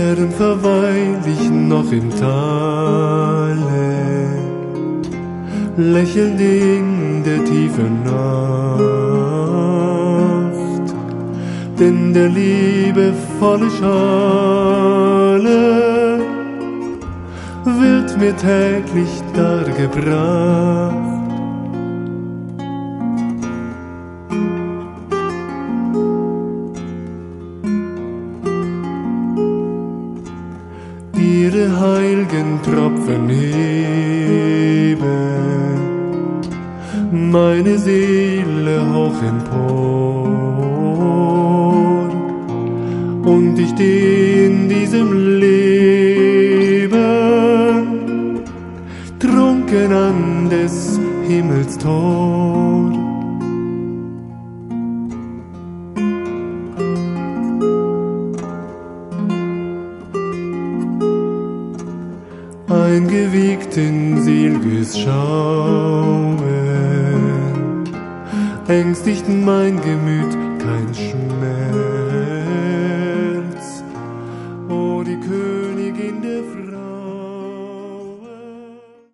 gern verweil ich noch im Tale, lächelnd in der tiefen Nacht, denn der liebevolle Schale wird mir täglich dargebracht. Ihre heilgen Tropfen heben meine Seele hoch empor, und ich steh in diesem Leben trunken an des Himmels Tor. Eingewiegt in Silges Schauen, ängstigt mein Gemüt kein Schmerz. Oh, die